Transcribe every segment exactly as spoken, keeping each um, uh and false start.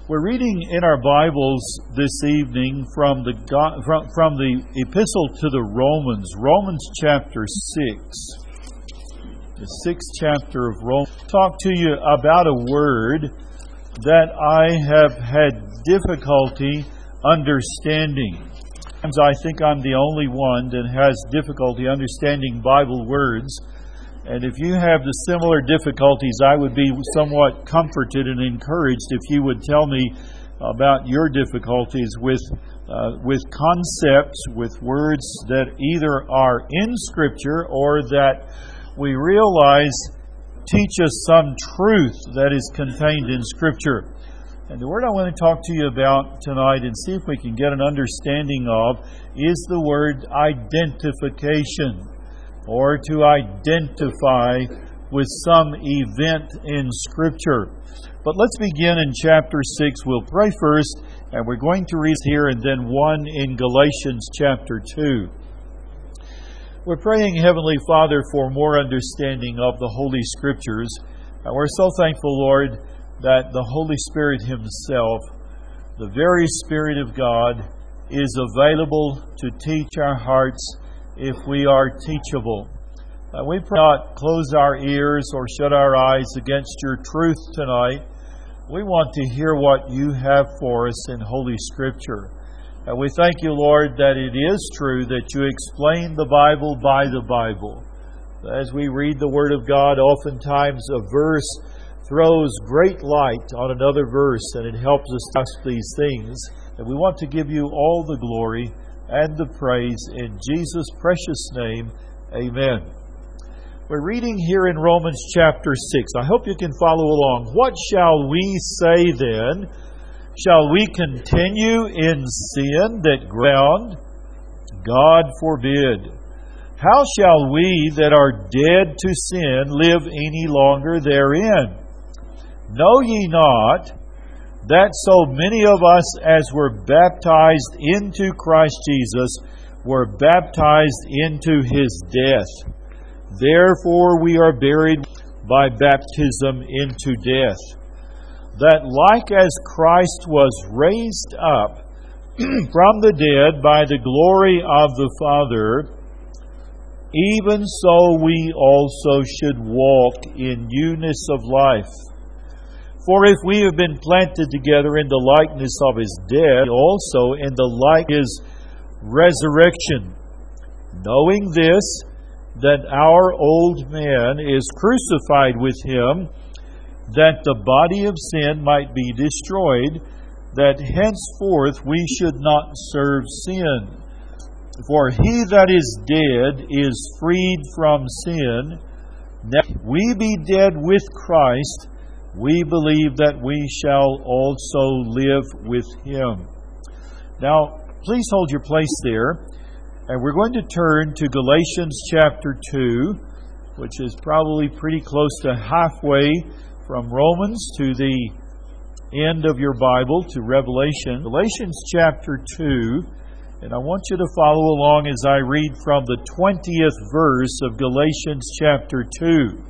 We're reading in our Bibles this evening from the from, from the Epistle to the Romans, Romans chapter six. The sixth chapter of Romans. Talk to you about a word that I have had difficulty understanding. Sometimes I think I'm the only one that has difficulty understanding Bible words. And if you have the similar difficulties, I would be somewhat comforted and encouraged if you would tell me about your difficulties with uh, with concepts, with words that either are in Scripture or that we realize teach us some truth that is contained in Scripture. And the word I want to talk to you about tonight and see if we can get an understanding of is the word identification, or to identify with some event in Scripture. But let's begin in chapter six. We'll pray first, and we're going to read here and then one in Galatians chapter two. We're praying, Heavenly Father, for more understanding of the Holy Scriptures. And we're so thankful, Lord, that the Holy Spirit Himself, the very Spirit of God, is available to teach our hearts if we are teachable. Uh, we pray not close our ears or shut our eyes against your truth tonight. We want to hear what you have for us in Holy Scripture. And we thank you, Lord, that it is true that you explain the Bible by the Bible. As we read the Word of God, oftentimes a verse throws great light on another verse, and it helps us grasp these things. And we want to give you all the glory and the praise in Jesus' precious name. Amen. We're reading here in Romans chapter six. I hope you can follow along. What shall we say then? Shall we continue in sin that ground? God forbid. How shall we that are dead to sin live any longer therein? Know ye not that so many of us as were baptized into Christ Jesus were baptized into His death? Therefore we are buried by baptism into death, that like as Christ was raised up from the dead by the glory of the Father, even so we also should walk in newness of life. For if we have been planted together in the likeness of His death, also in the like His resurrection, knowing this, that our old man is crucified with Him, that the body of sin might be destroyed, that henceforth we should not serve sin. For he that is dead is freed from sin. Now if we be dead with Christ, we believe that we shall also live with Him. Now, please hold your place there. And we're going to turn to Galatians chapter two, which is probably pretty close to halfway from Romans to the end of your Bible, to Revelation. Galatians chapter two, and I want you to follow along as I read from the twentieth verse of Galatians chapter two.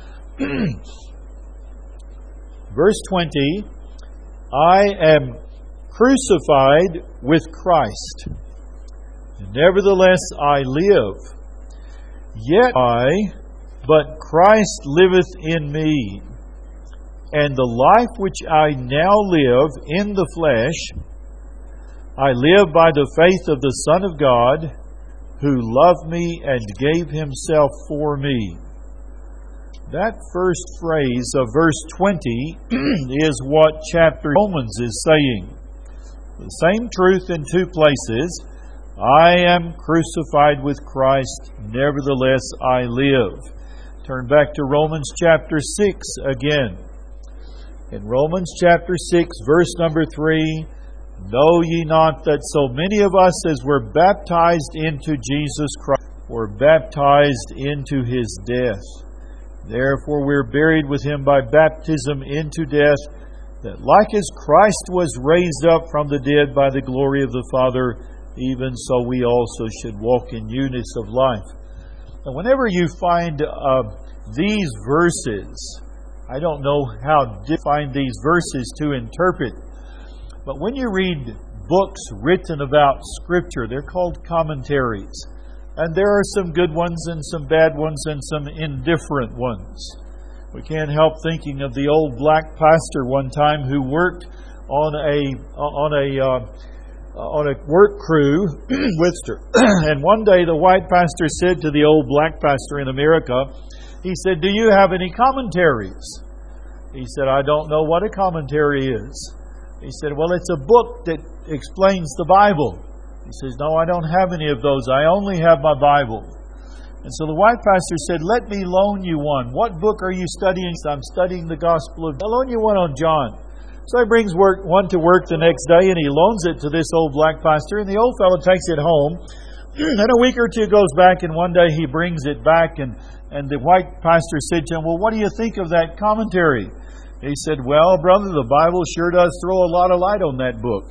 Verse twenty, I am crucified with Christ. Nevertheless I live, yet I, but Christ liveth in me. And the life which I now live in the flesh, I live by the faith of the Son of God, who loved me and gave Himself for me. That first phrase of verse twenty is what chapter Romans is saying. The same truth in two places. I am crucified with Christ, nevertheless I live. Turn back to Romans chapter six again. In Romans chapter six, verse number three, know ye not that so many of us as were baptized into Jesus Christ were baptized into His death? Therefore we are buried with Him by baptism into death, that like as Christ was raised up from the dead by the glory of the Father, even so we also should walk in newness of life. Now, whenever you find uh, these verses, I don't know how to find these verses to interpret, But when you read books written about Scripture, they're called commentaries. And there are some good ones and some bad ones and some indifferent ones. We can't help thinking of the old black pastor one time who worked on a on a uh, on a work crew with her. And one day the white pastor said to the old black pastor in America, he said, "Do you have any commentaries?" He said, "I don't know what a commentary is." He said, "Well, it's a book that explains the Bible." He says, "No, I don't have any of those. I only have my Bible." And so the white pastor said, "Let me loan you one." "What book are you studying?" "I'm studying the Gospel of John." "I'll loan you one on John." So he brings work, one to work the next day, and he loans it to this old black pastor, and the old fellow takes it home. And a week or two goes back, and one day he brings it back, and, and the white pastor said to him, "Well, what do you think of that commentary?" He said, "Well, brother, the Bible sure does throw a lot of light on that book."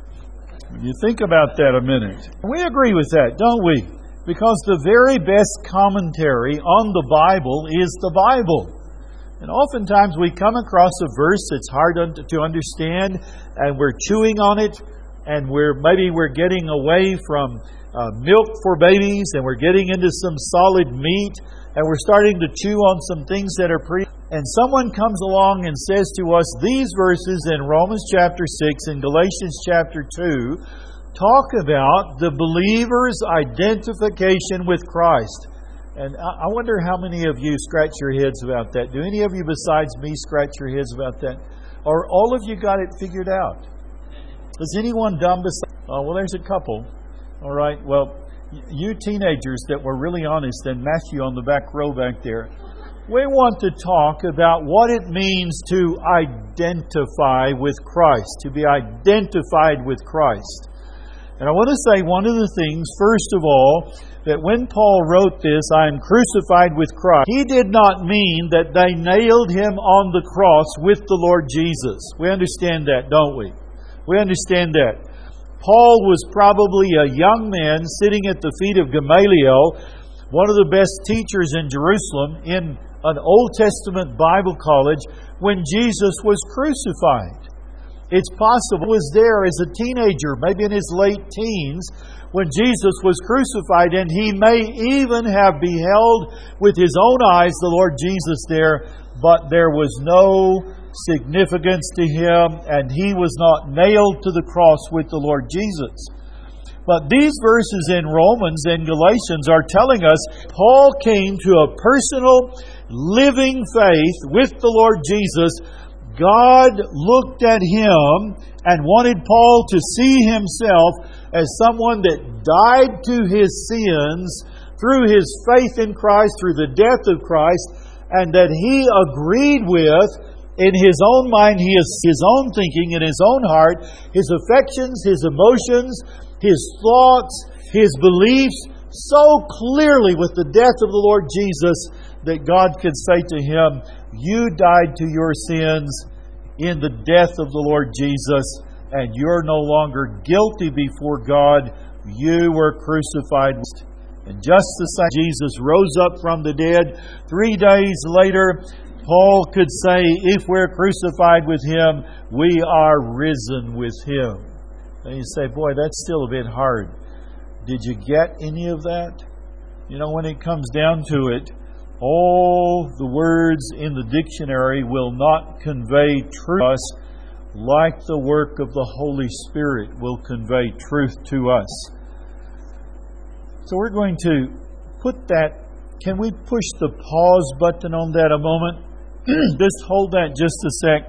You think about that a minute. We agree with that, don't we? Because the very best commentary on the Bible is the Bible. And oftentimes we come across a verse that's hard to understand, and we're chewing on it, and we're maybe we're getting away from uh, milk for babies, and we're getting into some solid meat, and we're starting to chew on some things that are pre. And someone comes along and says to us, these verses in Romans chapter six and Galatians chapter two talk about the believer's identification with Christ. And I wonder how many of you scratch your heads about that. Do any of you besides me scratch your heads about that? Or all of you got it figured out? Is anyone dumb besides? Oh, well, there's a couple. All right. Well, you teenagers that were really honest, and Matthew on the back row back there, we want to talk about what it means to identify with Christ, to be identified with Christ. And I want to say one of the things, first of all, that when Paul wrote this, I am crucified with Christ, he did not mean that they nailed him on the cross with the Lord Jesus. We understand that, don't we? We understand that. Paul was probably a young man sitting at the feet of Gamaliel, one of the best teachers in Jerusalem, in an Old Testament Bible college, when Jesus was crucified. It's possible he was there as a teenager, maybe in his late teens, when Jesus was crucified, and he may even have beheld with his own eyes the Lord Jesus there, but there was no significance to him, and he was not nailed to the cross with the Lord Jesus. But these verses in Romans and Galatians are telling us Paul came to a personal, living faith with the Lord Jesus. God looked at him and wanted Paul to see himself as someone that died to his sins through his faith in Christ, through the death of Christ, and that he agreed with in his own mind, his, his own thinking, in his own heart, his affections, his emotions, his thoughts, his beliefs, so clearly with the death of the Lord Jesus that God could say to him, you died to your sins in the death of the Lord Jesus, and you're no longer guilty before God. You were crucified. And just the same, Jesus rose up from the dead. Three days later, Paul could say, if we're crucified with Him, we are risen with Him. And you say, boy, that's still a bit hard. Did you get any of that? You know, when it comes down to it, all the words in the dictionary will not convey truth to us like the work of the Holy Spirit will convey truth to us. So we're going to put that, can we push the pause button on that a moment? Just hold that just a sec.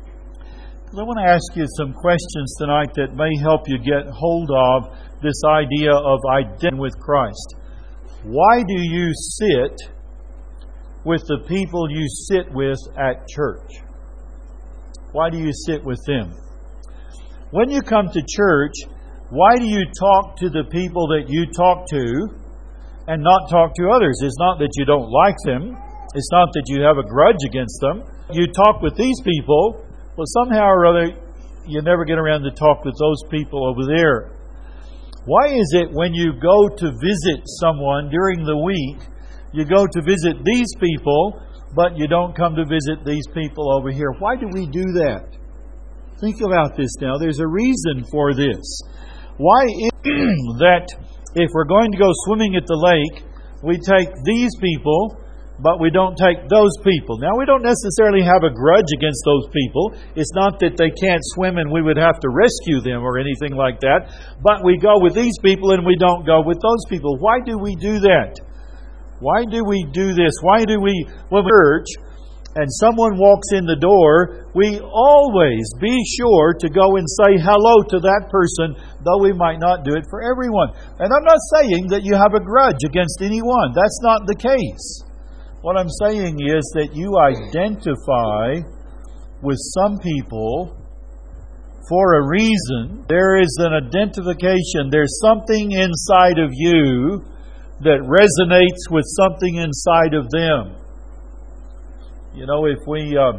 I want to ask you some questions tonight that may help you get hold of this idea of identity with Christ. Why do you sit with the people you sit with at church? Why do you sit with them? When you come to church, why do you talk to the people that you talk to and not talk to others? It's not that you don't like them. It's not that you have a grudge against them. You talk with these people, but somehow or other, you never get around to talk with those people over there. Why is it when you go to visit someone during the week, you go to visit these people, but you don't come to visit these people over here? Why do we do that? Think about this now. There's a reason for this. Why is it that if we're going to go swimming at the lake, we take these people, but we don't take those people? Now, we don't necessarily have a grudge against those people. It's not that they can't swim and we would have to rescue them or anything like that. But we go with these people and we don't go with those people. Why do we do that? Why do we do this? Why do we, when we church and someone walks in the door, we always be sure to go and say hello to that person, though we might not do it for everyone. And I'm not saying that you have a grudge against anyone. That's not the case. What I'm saying is that you identify with some people for a reason. There is an identification. There's something inside of you that resonates with something inside of them. You know, if we uh,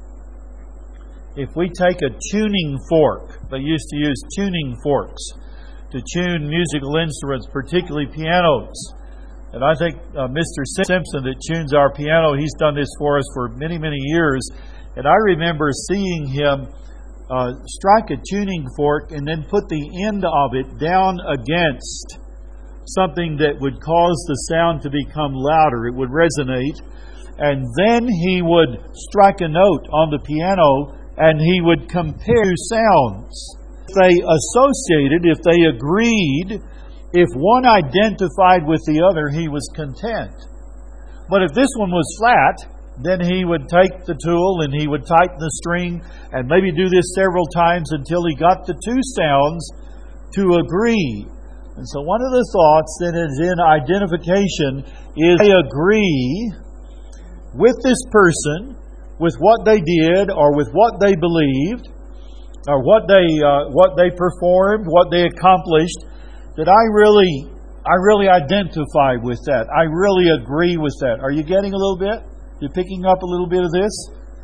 if we take a tuning fork, they used to use tuning forks to tune musical instruments, particularly pianos. And I think uh, Mister Simpson that tunes our piano, he's done this for us for many, many years. And I remember seeing him uh, strike a tuning fork and then put the end of it down against something that would cause the sound to become louder. It would resonate. And then he would strike a note on the piano and he would compare sounds. If they associated, if they agreed, if one identified with the other, he was content. But if this one was flat, then he would take the tool and he would tighten the string and maybe do this several times until he got the two sounds to agree. And so one of the thoughts that is in identification is I agree with this person, with what they did or with what they believed or what they uh, what they performed, what they accomplished, that I really I really identify with that. I really agree with that. Are you getting a little bit? You picking up a little bit of this?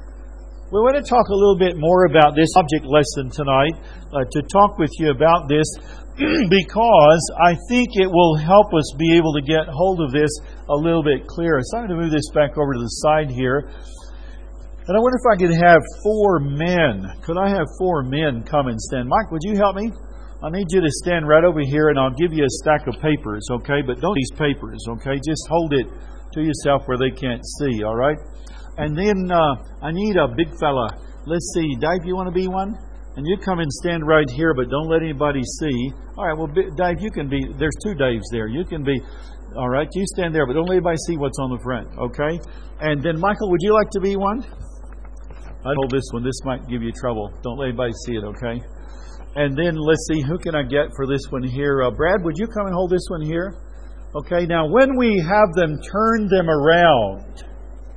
We want to talk a little bit more about this object lesson tonight, uh, to talk with you about this, because I think it will help us be able to get hold of this a little bit clearer. So I'm going to move this back over to the side here. And I wonder if I could have four men. Could I have four men come and stand? Mike, would you help me? I need you to stand right over here and I'll give you a stack of papers, okay? But don't these papers, okay? Just hold it to yourself where they can't see, all right? And then uh, I need a big fella. Let's see, Dave, you want to be one? And you come and stand right here, but don't let anybody see. All right, well, Dave, you can be, there's two Daves there. You can be, all right, you stand there, but don't let anybody see what's on the front, okay? And then, Michael, would you like to be one? I hold this one. This might give you trouble. Don't let anybody see it, okay? And then, let's see, who can I get for this one here? Uh, Brad, would you come and hold this one here? Okay, now, when we have them turn them around,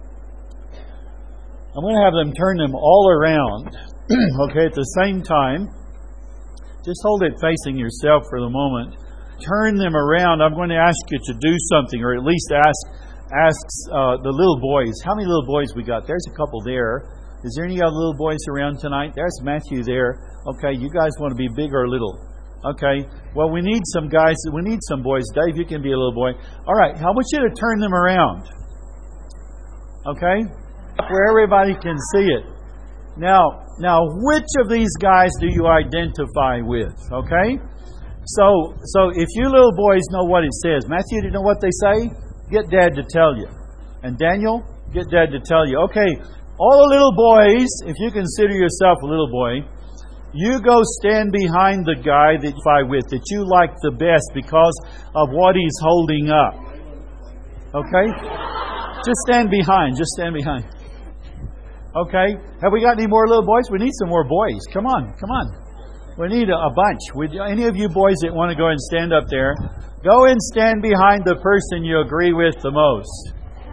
I'm going to have them turn them all around. Okay, at the same time, just hold it facing yourself for the moment. Turn them around. I'm going to ask you to do something, or at least ask ask uh, the little boys. How many little boys we got? There's a couple there. Is there any other little boys around tonight? There's Matthew there. Okay, you guys want to be big or little? Okay, well, we need some guys. We need some boys. Dave, you can be a little boy. All right, I want you to turn them around. Okay, where everybody can see it. Now, now, which of these guys do you identify with? Okay? So, so if you little boys know what it says, Matthew, do you know what they say? Get Dad to tell you. And Daniel, get Dad to tell you. Okay, all the little boys, if you consider yourself a little boy, you go stand behind the guy that you fight with, that you like the best because of what he's holding up. Okay? Just stand behind. Just stand behind. Okay, have we got any more little boys? We need some more boys. Come on, come on. We need a, a bunch. Would any of you boys that want to go and stand up there, go and stand behind the person you agree with the most.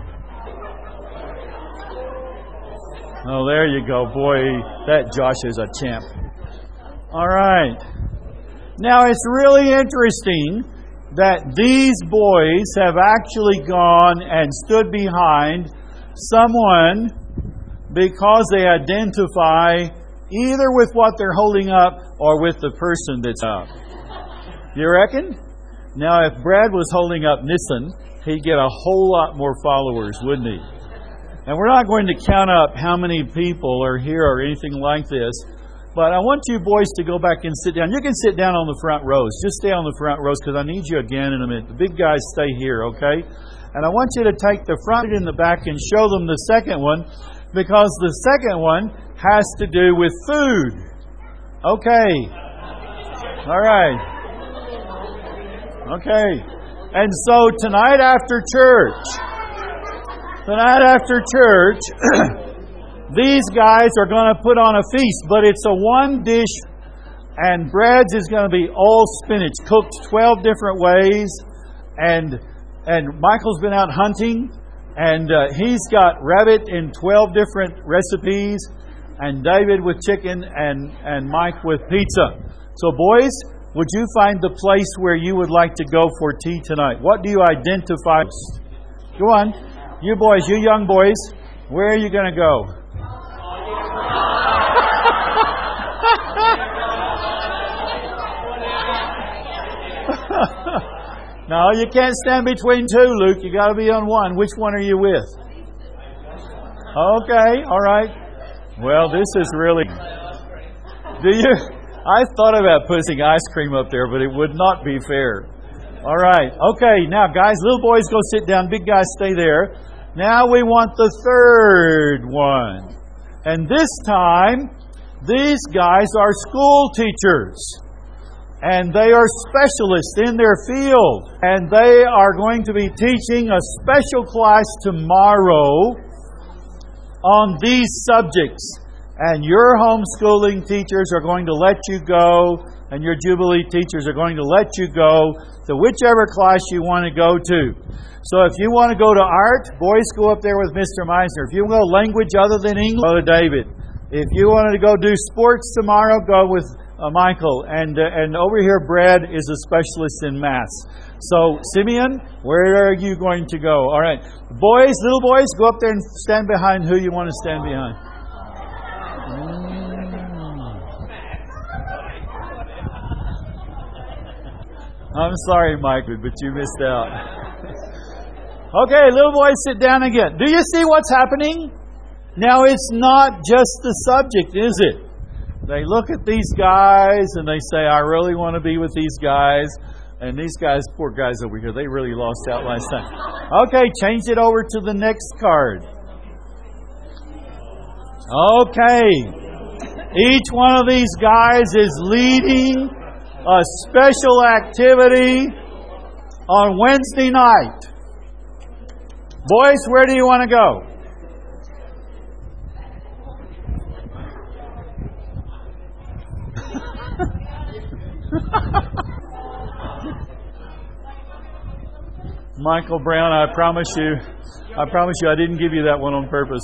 Oh, there you go. Boy, that Josh is a champ. All right. Now, it's really interesting that these boys have actually gone and stood behind someone because they identify either with what they're holding up or with the person that's up. You reckon? Now, if Brad was holding up Nissan, he'd get a whole lot more followers, wouldn't he? And we're not going to count up how many people are here or anything like this. But I want you boys to go back and sit down. You can sit down on the front rows. Just stay on the front rows because I need you again in a minute. The big guys stay here, okay? And I want you to take the front and the back and show them the second one, because the second one has to do with food. Okay. All right. Okay. And so tonight after church, tonight after church, these guys are going to put on a feast, but it's a one dish, and breads is going to be all spinach, cooked twelve different ways, and and Michael's been out hunting, and uh, he's got rabbit in twelve different recipes, and David with chicken, and, and Mike with pizza. So boys, would you find the place where you would like to go for tea tonight? What do you identify? Go on. You boys, you young boys, where are you going to go? No, you can't stand between two, Luke. You got to be on one. Which one are you with? Okay, all right. Well, this is really... Do you... I thought about putting ice cream up there, but it would not be fair. All right. Okay, now, guys, little boys go sit down. Big guys stay there. Now we want the third one. And this time, these guys are school teachers. And they are specialists in their field. And they are going to be teaching a special class tomorrow on these subjects. And your homeschooling teachers are going to let you go, and your Jubilee teachers are going to let you go to whichever class you want to go to. So if you want to go to art, boys, go up there with Mister Meisner. If you want to go language other than English, go to David. If you wanted to go do sports tomorrow, go with uh, Michael. And uh, and over here, Brad is a specialist in maths. So, Simeon, where are you going to go? All right. Boys, little boys, go up there and stand behind who you want to stand behind. I'm sorry, Mike, but you missed out. Okay, little boys, sit down again. Do you see what's happening? Now, it's not just the subject, is it? They look at these guys and they say, I really want to be with these guys. And these guys, poor guys over here, they really lost out last time. Okay, change it over to the next card. Okay. Each one of these guys is leading a special activity on Wednesday night. Boys, where do you want to go? Michael Brown, I promise you, I promise you I didn't give you that one on purpose.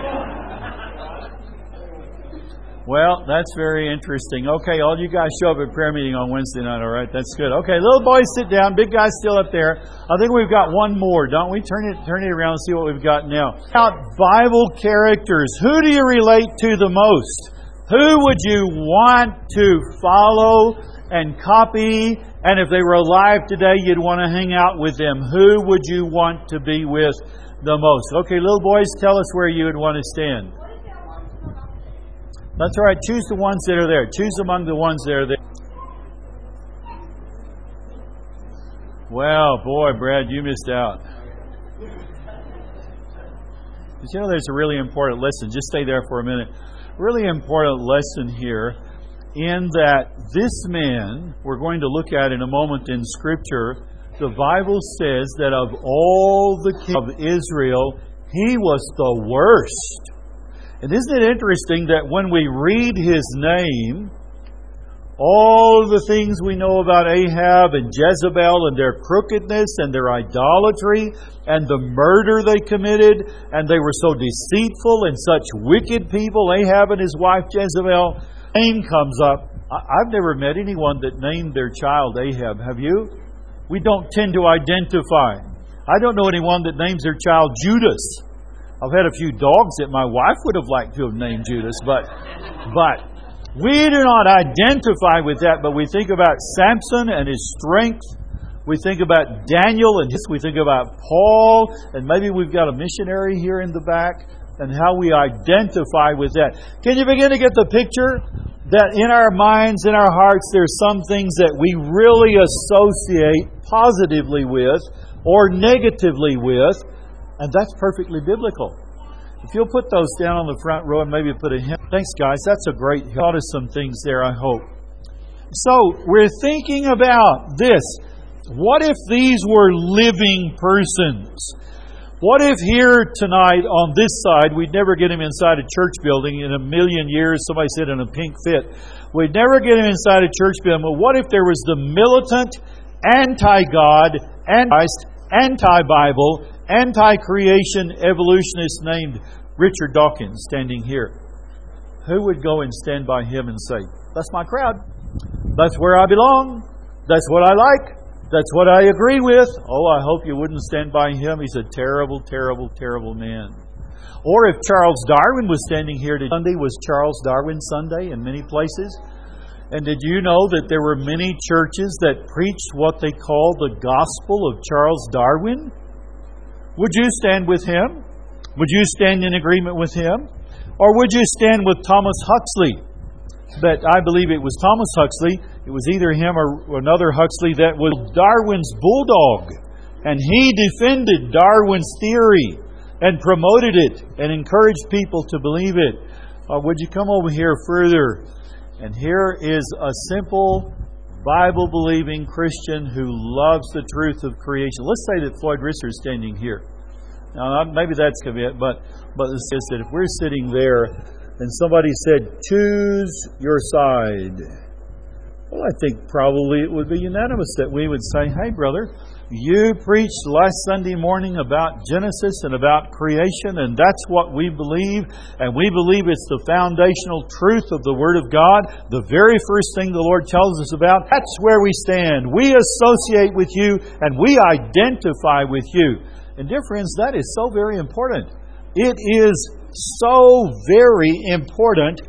Well, that's very interesting. Okay, all you guys show up at prayer meeting on Wednesday night, all right? That's good. Okay, little boys sit down. Big guys still up there. I think we've got one more, don't we? Turn it turn it around and see what we've got now. About Bible characters. Who do you relate to the most? Who would you want to follow and copy? And if they were alive today, you'd want to hang out with them. Who would you want to be with the most? Okay, little boys, tell us where you would want to stand. That's all right. Choose the ones that are there. Choose among the ones that are there. Well, boy, Brad, you missed out. But you know, there's a really important lesson. Just stay there for a minute. Really important lesson here in that this man, we're going to look at in a moment in Scripture, the Bible says that of all the kings of Israel, he was the worst. And isn't it interesting that when we read his name, all the things we know about Ahab and Jezebel and their crookedness and their idolatry and the murder they committed, and they were so deceitful and such wicked people, Ahab and his wife Jezebel, name comes up. I've never met anyone that named their child Ahab. Have you? We don't tend to identify. I don't know anyone that names their child Judas. I've had a few dogs that my wife would have liked to have named Judas, but but we do not identify with that, but we think about Samson and his strength. We think about Daniel and his, we think about Paul, and maybe we've got a missionary here in the back, and how we identify with that. Can you begin to get the picture? that in our minds, in our hearts, there's some things that we really associate positively with or negatively with, and that's perfectly biblical. If you'll put those down on the front row and maybe put a hymn. Thanks, guys. That's a great thought of some things there, I hope. So, we're thinking about this. What if these were living persons? What if here tonight on this side, we'd never get him inside a church building in a million years, somebody said in a pink fit. We'd never get him inside a church building. But what if there was the militant, anti-God, anti-Christ, anti-Bible, anti-creation evolutionist named Richard Dawkins standing here? Who would go and stand by him and say, that's my crowd. That's where I belong. That's what I like. That's what I agree with. Oh, I hope you wouldn't stand by him. He's a terrible, terrible, terrible man. Or if Charles Darwin was standing here today, Sunday was Charles Darwin Sunday in many places. And did you know that there were many churches that preached what they call the gospel of Charles Darwin? Would you stand with him? Would you stand in agreement with him? Or would you stand with Thomas Huxley? But I believe it was Thomas Huxley. It was either him or another Huxley that was Darwin's bulldog. And he defended Darwin's theory and promoted it and encouraged people to believe it. Uh, would you come over here further? And here is a simple Bible-believing Christian who loves the truth of creation. Let's say that Floyd Risser is standing here. Now, maybe that's convenient, but but it says that if we're sitting there and somebody said, choose your side, well, I think probably it would be unanimous that we would say, hey, brother, you preached last Sunday morning about Genesis and about creation, and that's what we believe, and we believe it's the foundational truth of the Word of God, the very first thing the Lord tells us about. That's where we stand. We associate with you, and we identify with you. And dear friends, that is so very important. It is so very important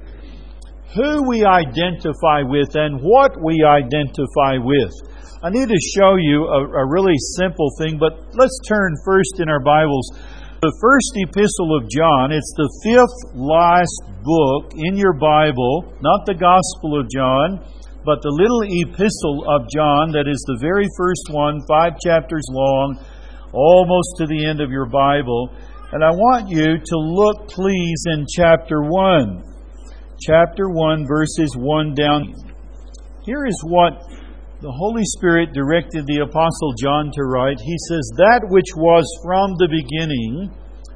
who we identify with and what we identify with. I need to show you a, a really simple thing, but let's turn first in our Bibles. The first epistle of John, it's the fifth last book in your Bible, not the Gospel of John, but the little epistle of John that is the very first one, five chapters long, almost to the end of your Bible. And I want you to look, please, in chapter one. Chapter one, verses one down. Here is what the Holy Spirit directed the Apostle John to write. He says, that which was from the beginning,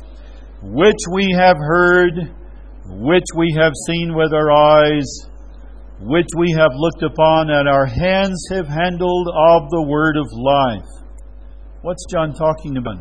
which we have heard, which we have seen with our eyes, which we have looked upon, and our hands have handled of the word of life. What's John talking about?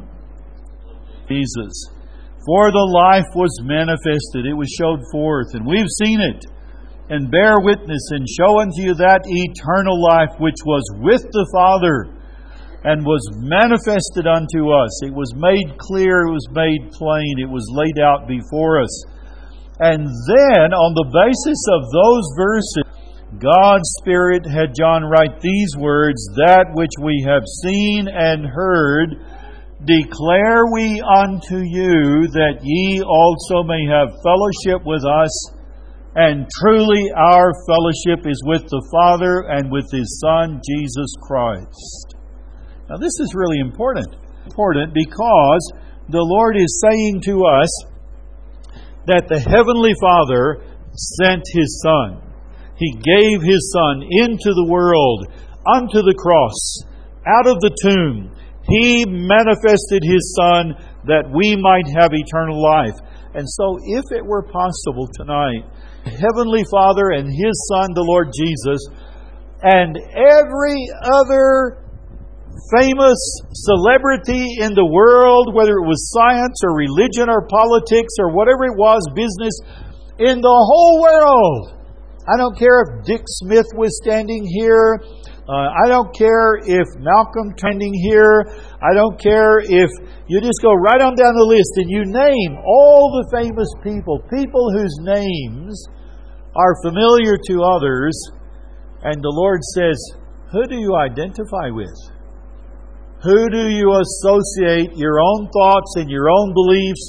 Jesus. For the life was manifested, it was showed forth, and we've seen it, and bear witness, and show unto you that eternal life which was with the Father, and was manifested unto us. It was made clear, it was made plain, it was laid out before us. And then, on the basis of those verses, God's Spirit had John write these words, that which we have seen and heard, declare we unto you, that ye also may have fellowship with us. And truly our fellowship is with the Father and with His Son, Jesus Christ. Now this is really important. Important because the Lord is saying to us that the Heavenly Father sent His Son. He gave His Son into the world, unto the cross, out of the tomb. He manifested His Son that we might have eternal life. And so if it were possible tonight, Heavenly Father and His Son, the Lord Jesus, and every other famous celebrity in the world, whether it was science or religion or politics or whatever it was, business, in the whole world. I don't care if Dick Smith was standing here. Uh, I don't care if Malcolm standing here. I don't care if you just go right on down the list and you name all the famous people, people whose names are familiar to others. And the Lord says, who do you identify with? Who do you associate your own thoughts and your own beliefs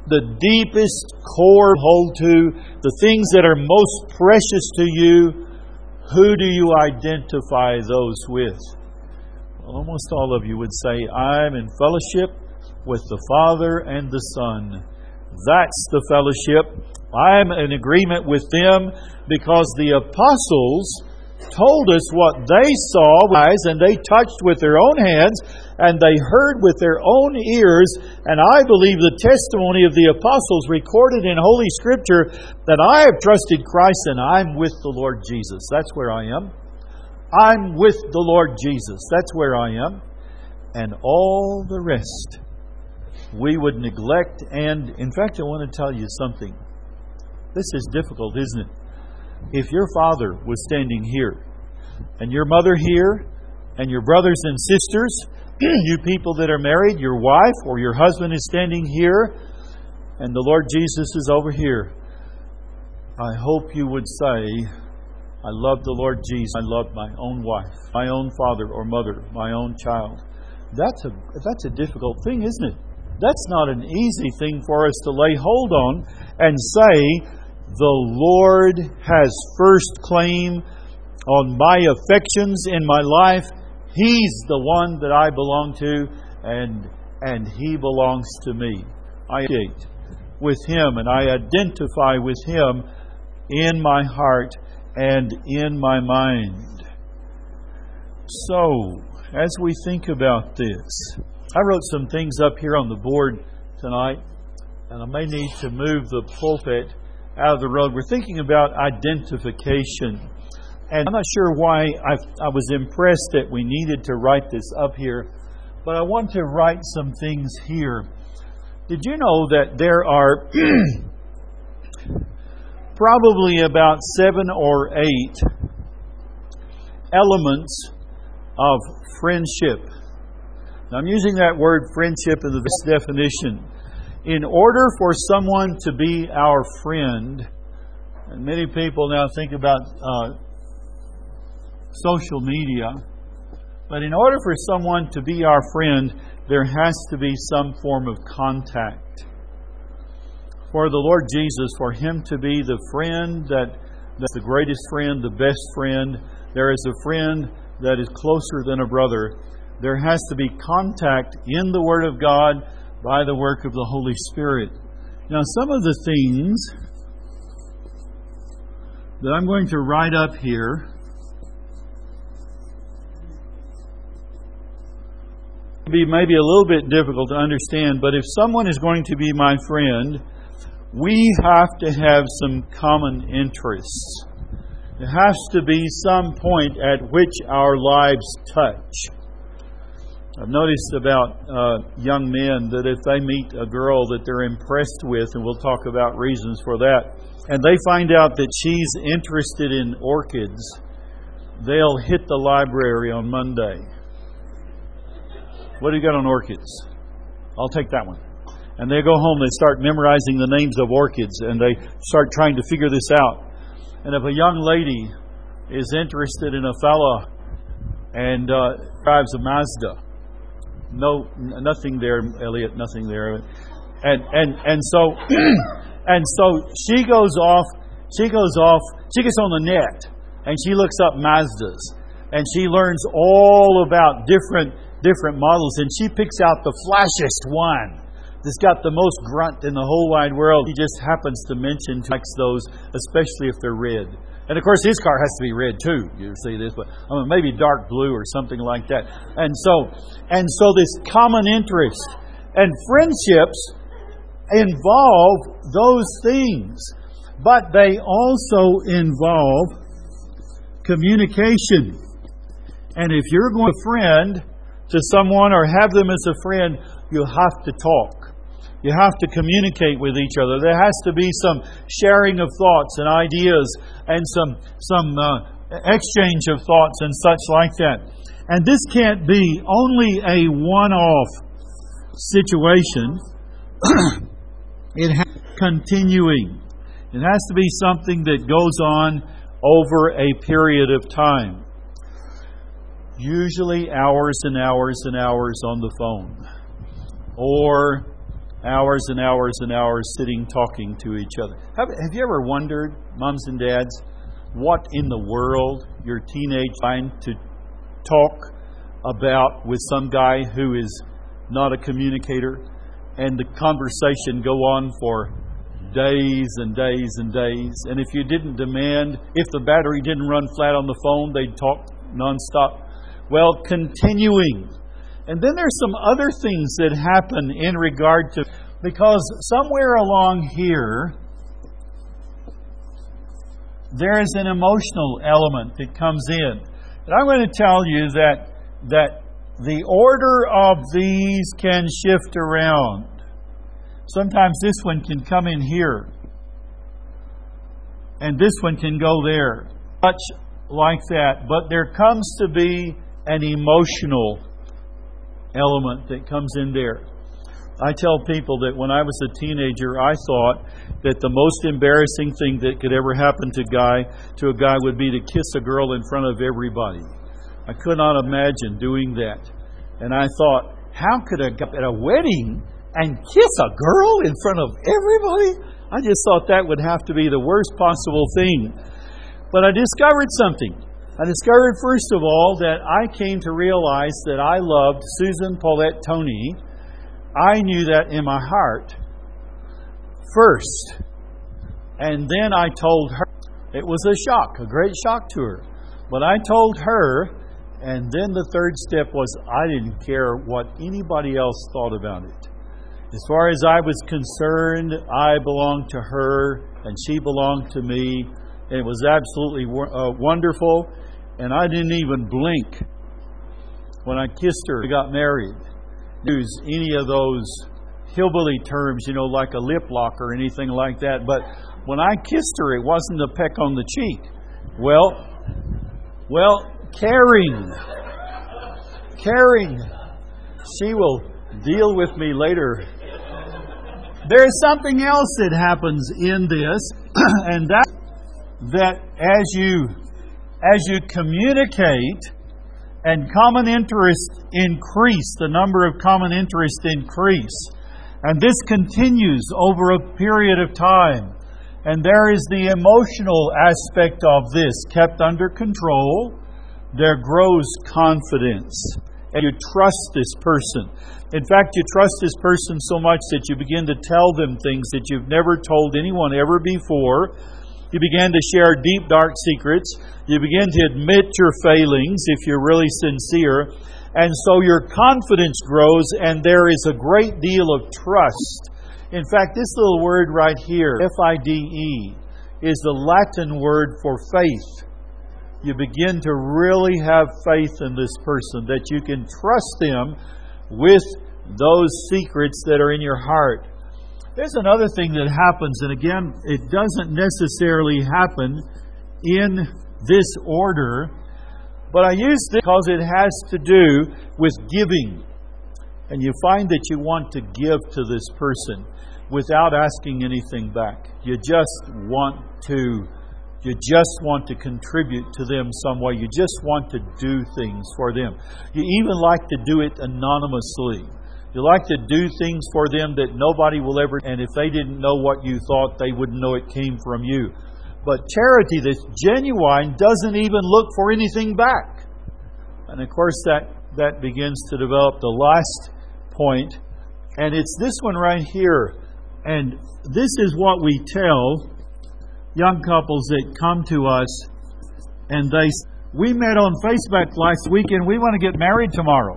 the deepest core hold to, the things that are most precious to you, who do you identify those with? Well, almost all of you would say, I'm in fellowship with the Father and the Son. That's the fellowship. I'm in agreement with them because the apostles told us what they saw and they touched with their own hands and they heard with their own ears. And I believe the testimony of the apostles recorded in Holy Scripture that I have trusted Christ and I'm with the Lord Jesus. That's where I am. I'm with the Lord Jesus. That's where I am. And all the rest we would neglect. And in fact, I want to tell you something. This is difficult, isn't it? If your father was standing here, and your mother here, and your brothers and sisters, you people that are married, your wife or your husband is standing here, and the Lord Jesus is over here, I hope you would say, I love the Lord Jesus. I love my own wife, my own father or mother, my own child. That's a that's a difficult thing, isn't it? That's not an easy thing for us to lay hold on and say, the Lord has first claim on my affections in my life. He's the one that I belong to, and and He belongs to me. I associate with Him, and I identify with Him in my heart and in my mind. So, as we think about this, I wrote some things up here on the board tonight, and I may need to move the pulpit out of the road. We're thinking about identification. And I'm not sure why I, I was impressed that we needed to write this up here, but I want to write some things here. Did you know that there are probably about seven or eight elements of friendship? Now, I'm using that word friendship in the definition. In order for someone to be our friend, and many people now think about uh, social media, but in order for someone to be our friend, there has to be some form of contact. For the Lord Jesus, for Him to be the friend that that's the greatest friend, the best friend, there is a friend that is closer than a brother. There has to be contact in the Word of God by the work of the Holy Spirit. Now, some of the things that I'm going to write up here be maybe a little bit difficult to understand, but if someone is going to be my friend, we have to have some common interests. There has to be some point at which our lives touch. I've noticed about uh, young men that if they meet a girl that they're impressed with, and we'll talk about reasons for that, and they find out that she's interested in orchids, they'll hit the library on Monday. What do you got on orchids? I'll take that one. And they go home, they start memorizing the names of orchids, and they start trying to figure this out. And if a young lady is interested in a fella and uh, drives a Mazda, no, nothing there, Elliot, nothing there. And and and so and so she goes off. She goes off. She gets on the net and she looks up Mazdas, and she learns all about different different models, and she picks out the flashiest one that's got the most grunt in the whole wide world. He just happens to mention likes those, especially if they're red. And of course, his car has to be red too. You see this, but I mean, maybe dark blue or something like that. And so, and so, this common interest and friendships involve those things, but they also involve communication. And if you're going to be a friend to someone or have them as a friend, you have to talk. You have to communicate with each other. There has to be some sharing of thoughts and ideas and some some uh, exchange of thoughts and such like that. And this can't be only a one-off situation. It has continuing. It has to be something that goes on over a period of time. Usually hours and hours and hours on the phone. Or hours and hours and hours sitting talking to each other. Have, have you ever wondered, moms and dads, what in the world your teenage trying to talk about with some guy who is not a communicator, and the conversation go on for days and days and days, and if you didn't demand, if the battery didn't run flat on the phone, they'd talk nonstop. Well, continuing. And then there's some other things that happen in regard to, because somewhere along here, there is an emotional element that comes in. And I'm going to tell you that that the order of these can shift around. Sometimes this one can come in here, and this one can go there. Much like that. But there comes to be an emotional element that comes in there. I tell people that when I was a teenager, I thought that the most embarrassing thing that could ever happen to guy to a guy would be to kiss a girl in front of everybody. I could not imagine doing that. And I thought, how could a guy at a wedding and kiss a girl in front of everybody? I just thought that would have to be the worst possible thing. But I discovered something. I discovered, first of all, that I came to realize that I loved Susan Paulette Tony. I knew that in my heart first. And then I told her. It was a shock, a great shock to her. But I told her, and then the third step was I didn't care what anybody else thought about it. As far as I was concerned, I belonged to her and she belonged to me. And it was absolutely uh, wonderful. And I didn't even blink when I kissed her. We got married. Use any of those hillbilly terms, you know, like a lip lock or anything like that. But when I kissed her, it wasn't a peck on the cheek. Well, well, caring. Caring. She will deal with me later. There's something else that happens in this, and that that as you as you communicate and common interest increase, the number of common interests increase, and this continues over a period of time, and there is the emotional aspect of this kept under control, there grows confidence, and you trust this person. In fact, you trust this person so much that you begin to tell them things that you've never told anyone ever before. You begin to share deep, dark secrets. You begin to admit your failings if you're really sincere. And so your confidence grows, and there is a great deal of trust. In fact, this little word right here, F I D E, is the Latin word for faith. You begin to really have faith in this person, that you can trust them with those secrets that are in your heart. There's another thing that happens, and again, it doesn't necessarily happen in this order, but I use this because it has to do with giving. And you find that you want to give to this person without asking anything back. You just want to You just want to contribute to them some way. You just want to do things for them. You even like to do it anonymously. You like to do things for them that nobody will ever, and if they didn't know what you thought, they wouldn't know it came from you. But charity that's genuine doesn't even look for anything back. And of course that, that begins to develop the last point. And it's this one right here. And this is what we tell young couples that come to us, and they, we met on Facebook last weekend, we want to get married tomorrow.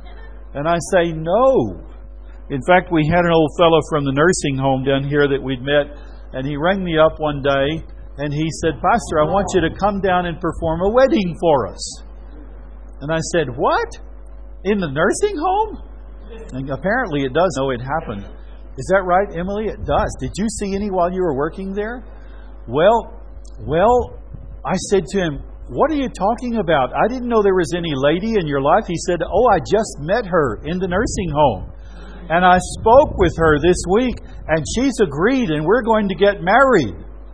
And I say, no. In fact, we had an old fellow from the nursing home down here that we'd met, and he rang me up one day, and he said, Pastor, I want you to come down and perform a wedding for us. And I said, what? In the nursing home? And apparently it does. No, it happened. Is that right, Emily? It does. Did you see any while you were working there? Well, well, I said to him, what are you talking about? I didn't know there was any lady in your life. He said, oh, I just met her in the nursing home. And I spoke with her this week, and she's agreed, and we're going to get married.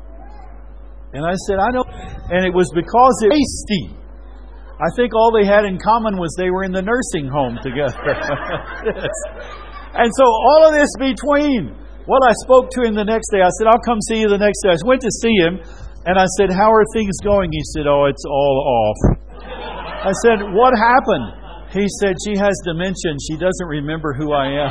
And I said, I don't. And it was because it was hasty. I think all they had in common was they were in the nursing home together. Yes. And so all of this between. Well, I spoke to him the next day. I said, I'll come see you the next day. I went to see him, and I said, how are things going? He said, oh, it's all off. I said, what happened? He said, she has dementia and she doesn't remember who I am.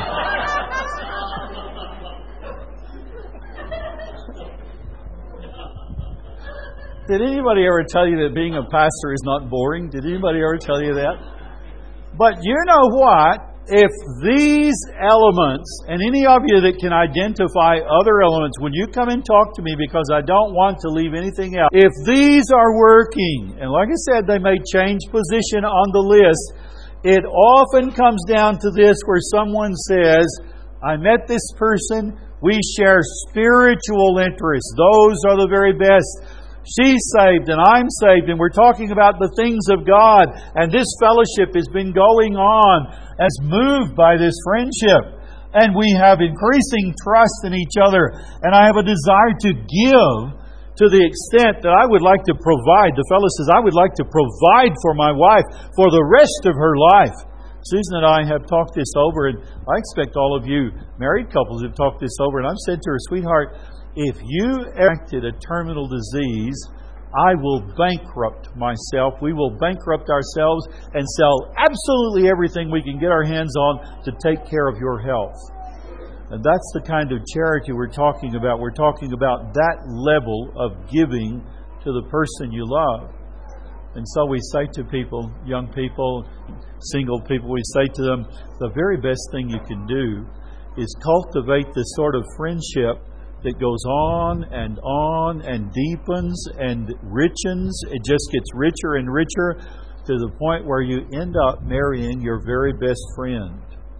Did anybody ever tell you that being a pastor is not boring? Did anybody ever tell you that? But you know what? If these elements, and any of you that can identify other elements, when you come and talk to me, because I don't want to leave anything out, if these are working, and like I said, they may change position on the list, it often comes down to this where someone says, I met this person, we share spiritual interests. Those are the very best. She's saved and I'm saved, and we're talking about the things of God, and this fellowship has been going on as moved by this friendship, and we have increasing trust in each other, and I have a desire to give to the extent that I would like to provide. The fellow says, I would like to provide for my wife for the rest of her life. Susan and I have talked this over, and I expect all of you married couples have talked this over, and I've said to her, sweetheart, if you acted a terminal disease, I will bankrupt myself. We will bankrupt ourselves and sell absolutely everything we can get our hands on to take care of your health. And that's the kind of charity we're talking about. We're talking about that level of giving to the person you love. And so we say to people, young people, single people, we say to them, the very best thing you can do is cultivate the sort of friendship that goes on and on and deepens and richens. It just gets richer and richer to the point where you end up marrying your very best friend.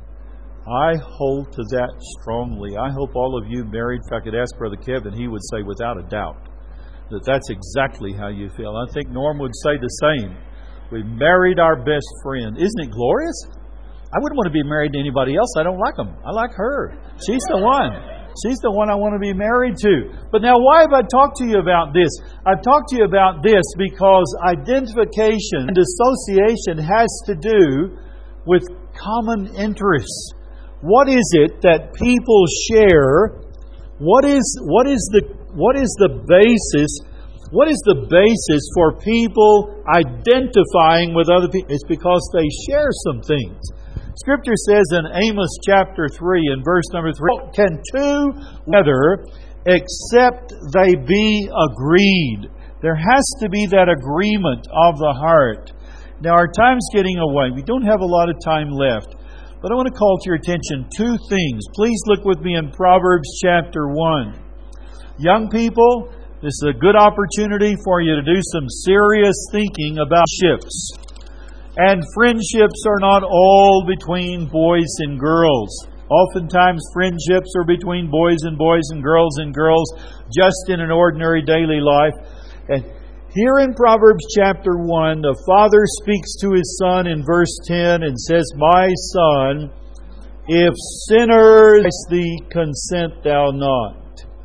I hold to that strongly. I hope all of you married, if I could ask Brother Kevin, he would say without a doubt that that's exactly how you feel. I think Norm would say the same. We married our best friend. Isn't it glorious? I wouldn't want to be married to anybody else. I don't like them. I like her. She's the one. She's the one I want to be married to. But now, why have I talked to you about this? I've talked to you about this because identification and association has to do with common interests. What is it that people share? What is what is the what is the basis? What is the basis for people identifying with other people? It's because they share some things. Scripture says in Amos chapter three and verse number three, can two together except they be agreed? There has to be that agreement of the heart. Now our time's getting away. We don't have a lot of time left. But I want to call to your attention two things. Please look with me in Proverbs chapter one. Young people, this is a good opportunity for you to do some serious thinking about ships. And friendships are not all between boys and girls. Oftentimes friendships are between boys and boys and girls and girls just in an ordinary daily life. And here in Proverbs chapter one, the father speaks to his son in verse ten and says, my son, if sinners ask thee, consent thou not.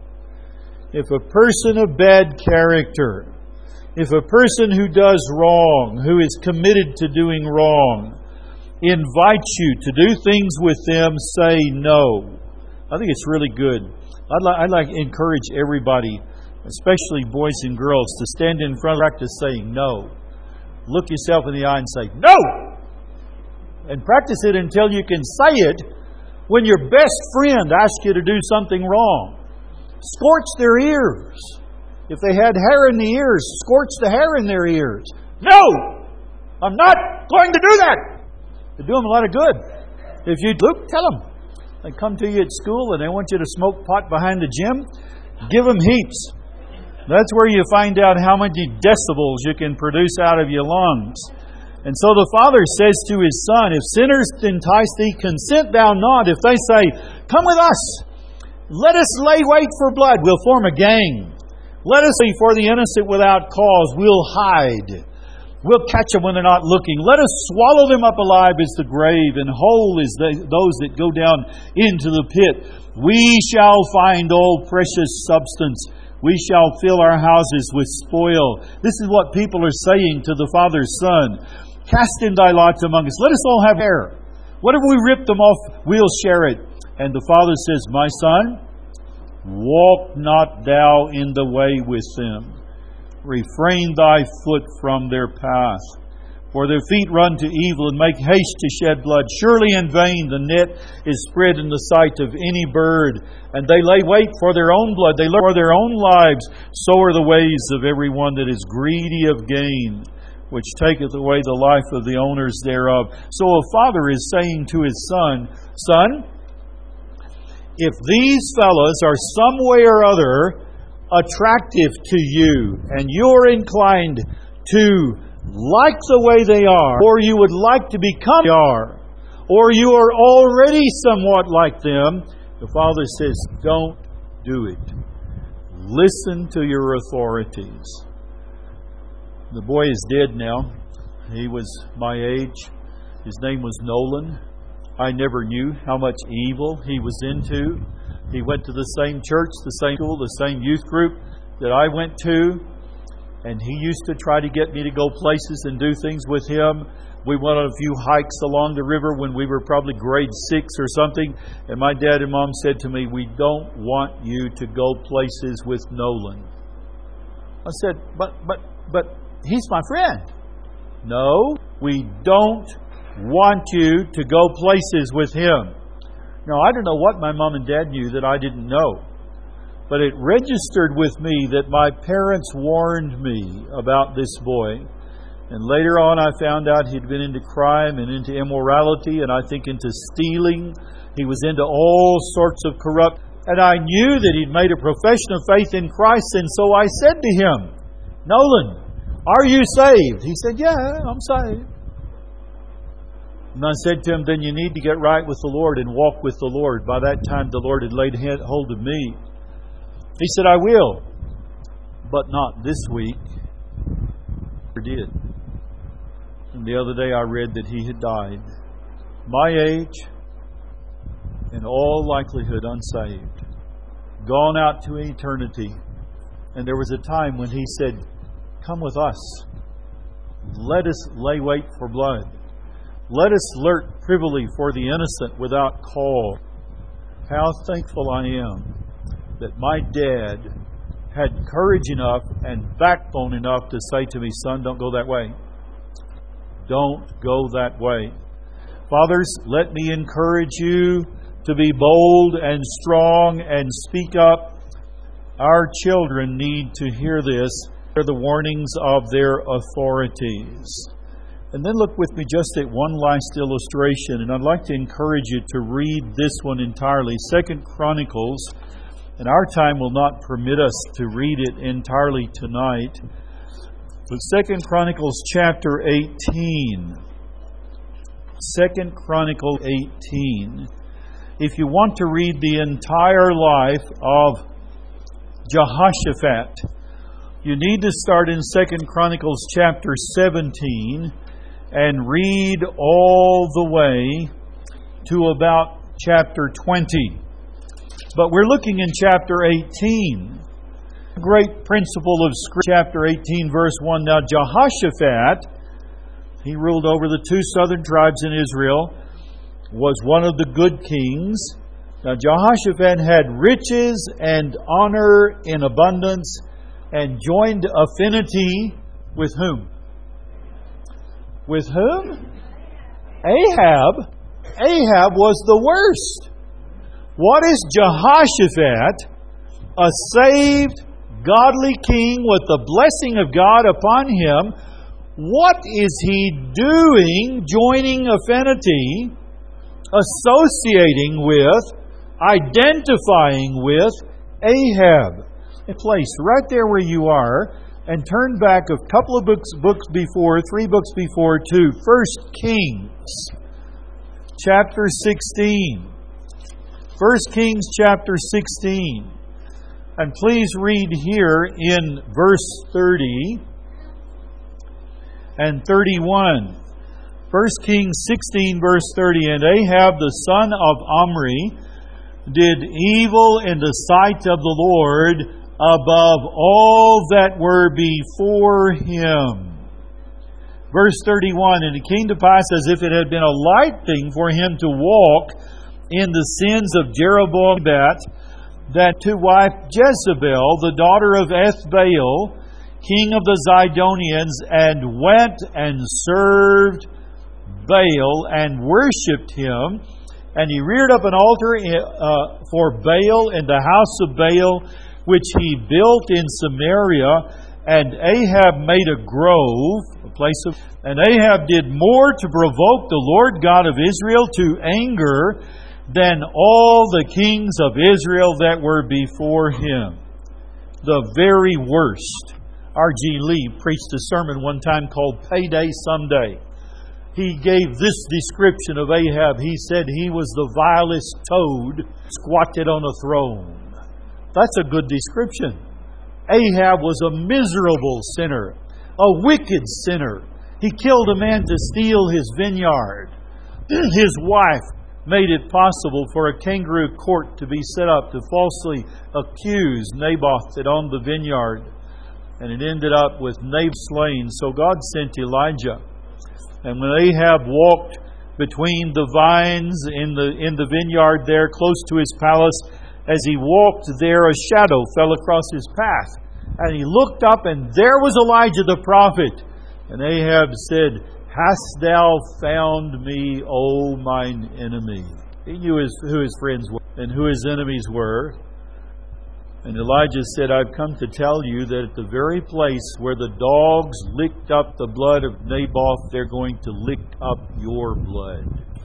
If a person of bad character, if a person who does wrong, who is committed to doing wrong, invites you to do things with them, say no. I think it's really good. I'd like, I'd like to encourage everybody, especially boys and girls, to stand in front of practice saying no. Look yourself in the eye and say no! And practice it until you can say it when your best friend asks you to do something wrong. Scorch their ears. If they had hair in the ears, scorch the hair in their ears. No! I'm not going to do that! They do them a lot of good. If you Luke, tell them. They come to you at school and they want you to smoke pot behind the gym. Give them heaps. That's where you find out how many decibels you can produce out of your lungs. And so the father says to his son, if sinners entice thee, consent thou not. If they say, come with us, let us lay wait for blood, we'll form a gang. Let us be for the innocent without cause, we'll hide. We'll catch them when they're not looking. Let us swallow them up alive as the grave, and whole as they, those that go down into the pit. We shall find all precious substance. We shall fill our houses with spoil. This is what people are saying to the father's son. Cast in thy lots among us. Let us all have hair. What if we rip them off? We'll share it. And the father says, My son, walk not thou in the way with them. Refrain thy foot from their path. For their feet run to evil and make haste to shed blood. Surely in vain the net is spread in the sight of any bird, and they lay wait for their own blood. They look for their own lives. So are the ways of every one that is greedy of gain, which taketh away the life of the owners thereof. So a father is saying to his son, Son, if these fellows are some way or other attractive to you, and you're inclined to like the way they are, or you would like to become they are, or you are already somewhat like them, the father says, don't do it. Listen to your authorities. The boy is dead now. He was my age. His name was Nolan. I never knew how much evil he was into. He went to the same church, the same school, the same youth group that I went to. And he used to try to get me to go places and do things with him. We went on a few hikes along the river when we were probably grade six or something. And my dad and mom said to me, we don't want you to go places with Nolan. I said, but, but, but he's my friend. No, we don't want you to go places with him. Now, I don't know what my mom and dad knew that I didn't know. But it registered with me that my parents warned me about this boy. And later on I found out he'd been into crime and into immorality and I think into stealing. He was into all sorts of corrupt. And I knew that he'd made a profession of faith in Christ. And so I said to him, Nolan, are you saved? He said, yeah, I'm saved. And I said to him, then you need to get right with the Lord and walk with the Lord. By that time the Lord had laid hold of me. He said, I will, but not this week. He did. And the other day I read that he had died. My age, in all likelihood unsaved. Gone out to eternity. And there was a time when he said, come with us. Let us lay wait for blood. Let us lurk privily for the innocent without call. How thankful I am that my dad had courage enough and backbone enough to say to me, son, don't go that way. Don't go that way. Fathers, let me encourage you to be bold and strong and speak up. Our children need to hear this. They're the warnings of their authorities. And then look with me just at one last illustration, and I'd like to encourage you to read this one entirely. Second Chronicles. And our time will not permit us to read it entirely tonight. But Second Chronicles chapter eighteen. Second Chronicles eighteen. If you want to read the entire life of Jehoshaphat, you need to start in Second Chronicles chapter seventeen and read all the way to about chapter twenty. But we're looking in chapter eighteen. A great principle of Scripture, chapter eighteen, verse one. Now Jehoshaphat, he ruled over the two southern tribes in Israel, was one of the good kings. Now Jehoshaphat had riches and honor in abundance and joined affinity with whom? With whom? Ahab. Ahab was the worst. What is Jehoshaphat, a saved, godly king with the blessing of God upon him? What is he doing joining affinity, associating with, identifying with Ahab? A place right there where you are, and turn back a couple of books, books before, three books before, to First Kings, chapter sixteen. First Kings chapter sixteen. And please read here in verse thirty and thirty-one. First Kings sixteen, verse thirty. And Ahab the son of Omri did evil in the sight of the Lord above all that were before him. Verse thirty-one. And it came to pass, as if it had been a light thing for him to walk in the sins of Jeroboam that to wife Jezebel, the daughter of Ethbaal, king of the Zidonians, and went and served Baal and worshipped him. And he reared up an altar uh, for Baal in the house of Baal, which he built in Samaria. And Ahab made a grove, a place of, and Ahab did more to provoke the Lord God of Israel to anger than all the kings of Israel that were before him. The very worst. R G Lee preached a sermon one time called Payday Someday. He gave this description of Ahab. He said he was the vilest toad squatted on a throne. That's a good description. Ahab was a miserable sinner, a wicked sinner. He killed a man to steal his vineyard. His wife made it possible for a kangaroo court to be set up to falsely accuse Naboth that owned the vineyard. And it ended up with Naboth slain. So God sent Elijah. And when Ahab walked between the vines in the in the vineyard there close to his palace, as he walked there, a shadow fell across his path. And he looked up, and there was Elijah the prophet. And Ahab said, "Hast thou found me, O mine enemy?" He knew his, who his friends were and who his enemies were. And Elijah said, "I've come to tell you that at the very place where the dogs licked up the blood of Naboth, they're going to lick up your blood."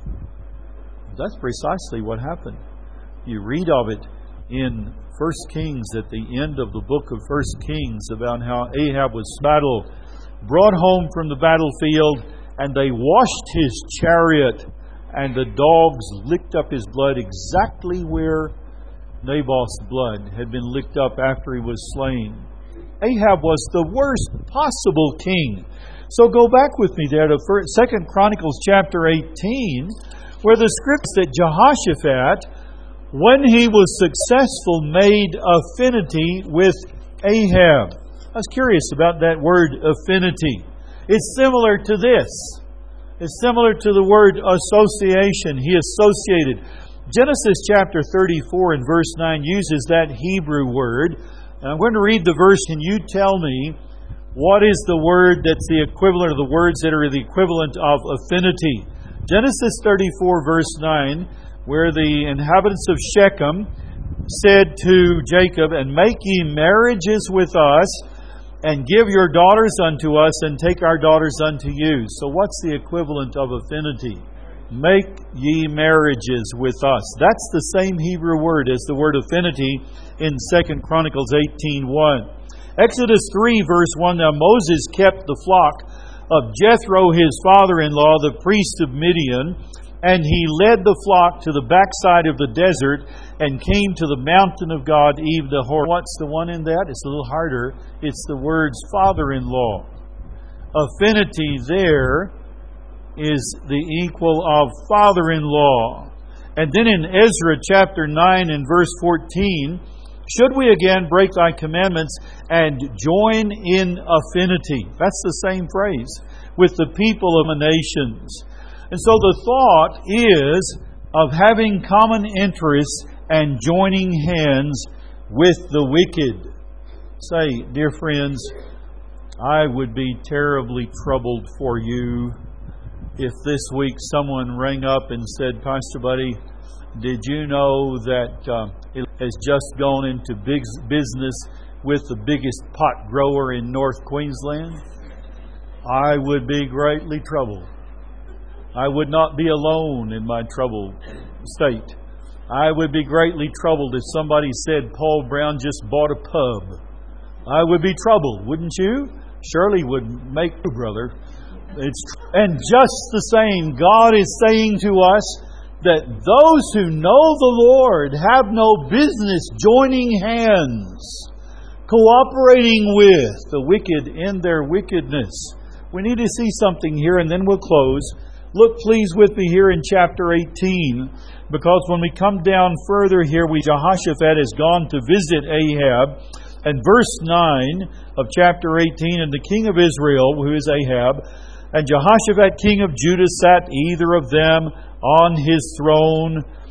That's precisely what happened. You read of it in First Kings, at the end of the book of First Kings, about how Ahab was battle, brought home from the battlefield, and they washed his chariot, and the dogs licked up his blood exactly where Naboth's blood had been licked up after he was slain. Ahab was the worst possible king. So go back with me there to Second Chronicles chapter eighteen, where the scripts that Jehoshaphat, when he was successful, made affinity with Ahab. I was curious about that word affinity. It's similar to this. It's similar to the word association. He associated. Genesis chapter thirty-four and verse nine uses that Hebrew word. And I'm going to read the verse, and you tell me what is the word that's the equivalent of the words that are the equivalent of affinity. Genesis thirty-four verse nine, where the inhabitants of Shechem said to Jacob, "And make ye marriages with us, and give your daughters unto us, and take our daughters unto you." So what's the equivalent of affinity? Make ye marriages with us. That's the same Hebrew word as the word affinity in Second Chronicles eighteen one. Exodus three verse one, "Now Moses kept the flock of Jethro his father-in-law, the priest of Midian, and he led the flock to the backside of the desert and came to the mountain of God, even the Horeb." What's the one in that? It's a little harder. It's the words father-in-law. Affinity there is the equal of father-in-law. And then in Ezra chapter nine and verse fourteen, "Should we again break thy commandments and join in affinity?" That's the same phrase. "With the people of the nations." And so the thought is of having common interests and joining hands with the wicked. Say, dear friends, I would be terribly troubled for you if this week someone rang up and said, "Pastor Buddy, did you know that uh, it has just gone into big business with the biggest pot grower in North Queensland?" I would be greatly troubled. I would not be alone in my troubled state. I would be greatly troubled if somebody said Paul Brown just bought a pub. I would be troubled, wouldn't you? Shirley would make you, brother. It's and just the same, God is saying to us that those who know the Lord have no business joining hands, cooperating with the wicked in their wickedness. We need to see something here, and then we'll close. Look, please, with me here in chapter eighteen, because when we come down further here, we Jehoshaphat has gone to visit Ahab. And verse nine of chapter eighteen, "And the king of Israel," who is Ahab, "and Jehoshaphat king of Judah sat either of them on his throne.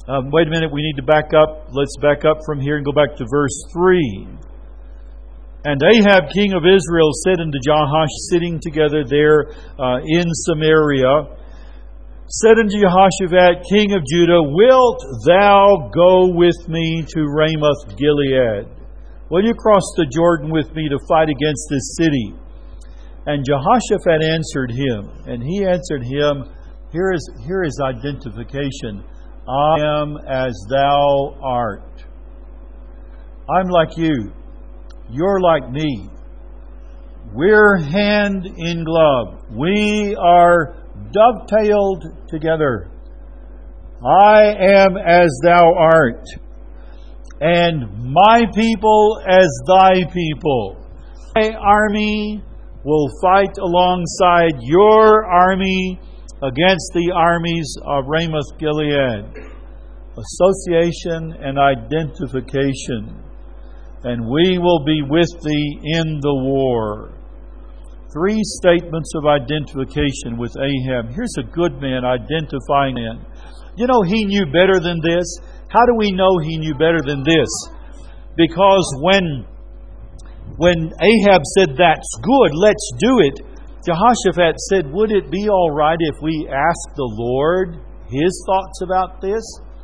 Um, wait a minute, we need to back up. Let's back up from here and go back to verse three. And Ahab, king of Israel, said unto Jehoash, sitting together there uh, in Samaria, said unto Jehoshaphat, king of Judah, wilt thou go with me to Ramoth Gilead? Will you cross the Jordan with me to fight against this city? And Jehoshaphat answered him, and he answered him, here is, here is identification. I am as thou art. I'm like you. You're like me. We're hand in glove. We are dovetailed together. I am as thou art, and my people as thy people. My army will fight alongside your army against the armies of Ramoth Gilead. Association and identification. And we will be with thee in the war. Three statements of identification with Ahab. Here's a good man identifying man. You know, he knew better than this. How do we know he knew better than this? Because when, when Ahab said, that's good, let's do it, Jehoshaphat said, would it be all right if we ask the Lord His thoughts about this?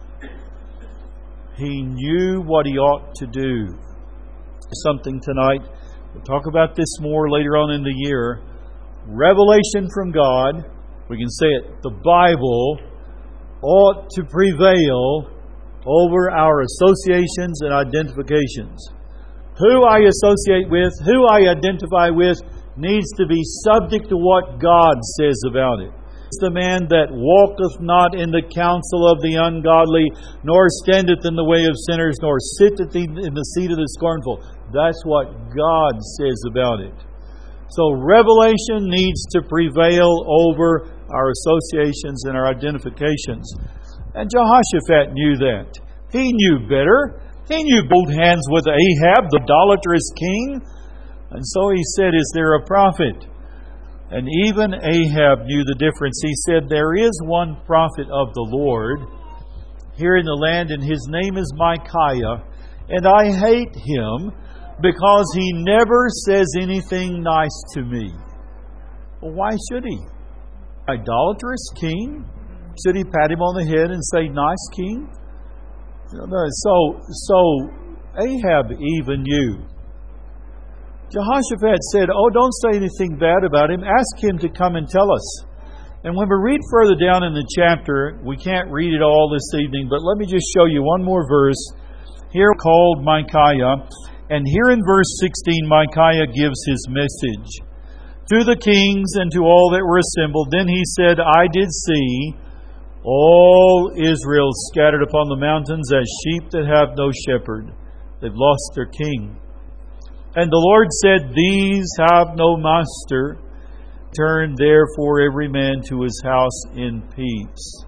He knew what he ought to do. Something tonight. We'll talk about this more later on in the year. Revelation from God, we can say it, the Bible ought to prevail over our associations and identifications. Who I associate with, who I identify with, needs to be subject to what God says about it. It's the man that walketh not in the counsel of the ungodly, nor standeth in the way of sinners, nor sitteth in the seat of the scornful. That's what God says about it. So revelation needs to prevail over our associations and our identifications. And Jehoshaphat knew that. He knew better. He knew both hands with Ahab, the idolatrous king. And so he said, is there a prophet? And even Ahab knew the difference. He said, there is one prophet of the Lord here in the land, and his name is Micaiah. And I hate him because he never says anything nice to me. Well, why should he? Idolatrous king? Should he pat him on the head and say, nice king? So, so Ahab even knew. Jehoshaphat said, oh, don't say anything bad about him. Ask him to come and tell us. And when we read further down in the chapter, we can't read it all this evening, but let me just show you one more verse here called Micaiah. And here in verse sixteen, Micaiah gives his message to the kings and to all that were assembled. Then he said, I did see all Israel scattered upon the mountains as sheep that have no shepherd. They've lost their king. And the Lord said, these have no master. Turn therefore every man to his house in peace.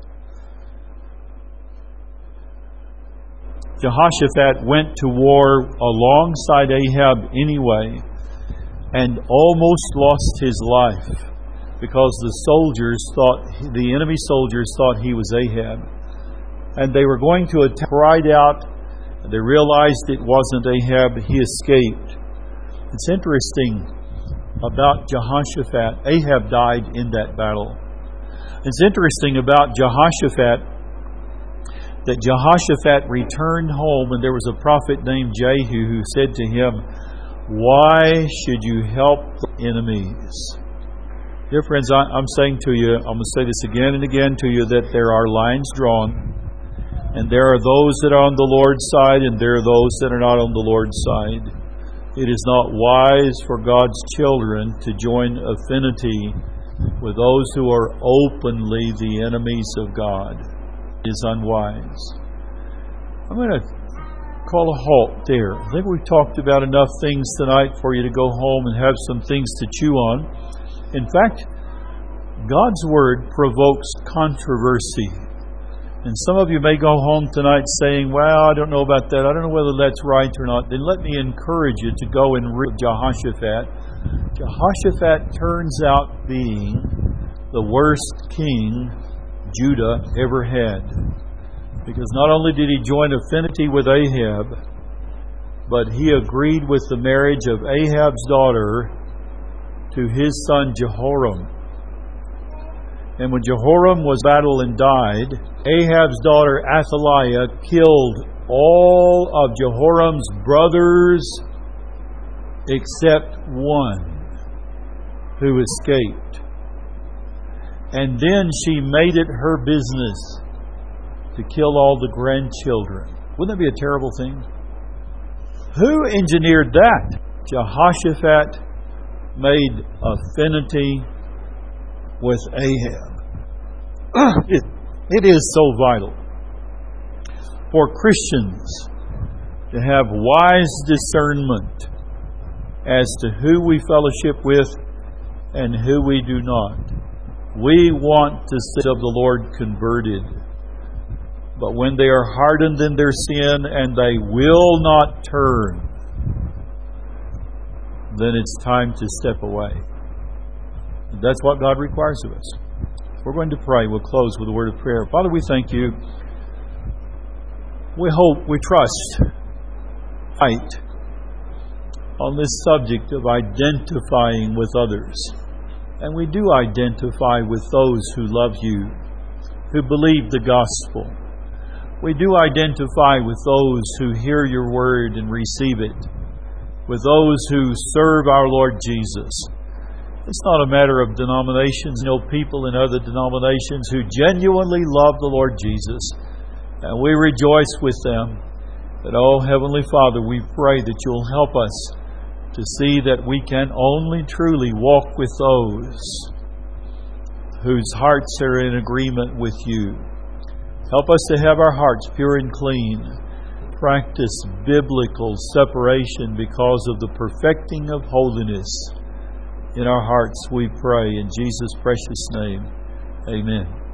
Jehoshaphat went to war alongside Ahab anyway, and almost lost his life because the soldiers thought, the enemy soldiers thought he was Ahab. And they were going to attack, cried out. They realized it wasn't Ahab. He escaped. It's interesting about Jehoshaphat. Ahab died in that battle. It's interesting about Jehoshaphat that Jehoshaphat returned home, and there was a prophet named Jehu who said to him, why should you help the enemies? Dear friends, I'm saying to you, I'm going to say this again and again to you, that there are lines drawn, and there are those that are on the Lord's side, and there are those that are not on the Lord's side. It is not wise for God's children to join affinity with those who are openly the enemies of God. It is unwise. I'm going to call a halt there. I think we've talked about enough things tonight for you to go home and have some things to chew on. In fact, God's Word provokes controversy. And some of you may go home tonight saying, well, I don't know about that. I don't know whether that's right or not. Then let me encourage you to go and read Jehoshaphat. Jehoshaphat turns out being the worst king Judah ever had. Because not only did he join affinity with Ahab, but he agreed with the marriage of Ahab's daughter to his son Jehoram. And when Jehoram was battle and died, Ahab's daughter Athaliah killed all of Jehoram's brothers except one who escaped. And then she made it her business to kill all the grandchildren. Wouldn't that be a terrible thing? Who engineered that? Jehoshaphat made affinity with Ahab. It, it is so vital for Christians to have wise discernment as to who we fellowship with and who we do not. We want to see of the Lord converted. But when they are hardened in their sin and they will not turn, then it's time to step away. And that's what God requires of us. We're going to pray. We'll close with a word of prayer. Father, we thank you. We hope, we trust, fight on this subject of identifying with others. And we do identify with those who love you, who believe the gospel. We do identify with those who hear your word and receive it, with those who serve our Lord Jesus. It's not a matter of denominations. You know, people in other denominations who genuinely love the Lord Jesus, and we rejoice with them. But, oh, Heavenly Father, we pray that you'll help us to see that we can only truly walk with those whose hearts are in agreement with you. Help us to have our hearts pure and clean. Practice biblical separation because of the perfecting of holiness in our hearts, we pray. In Jesus' precious name, amen.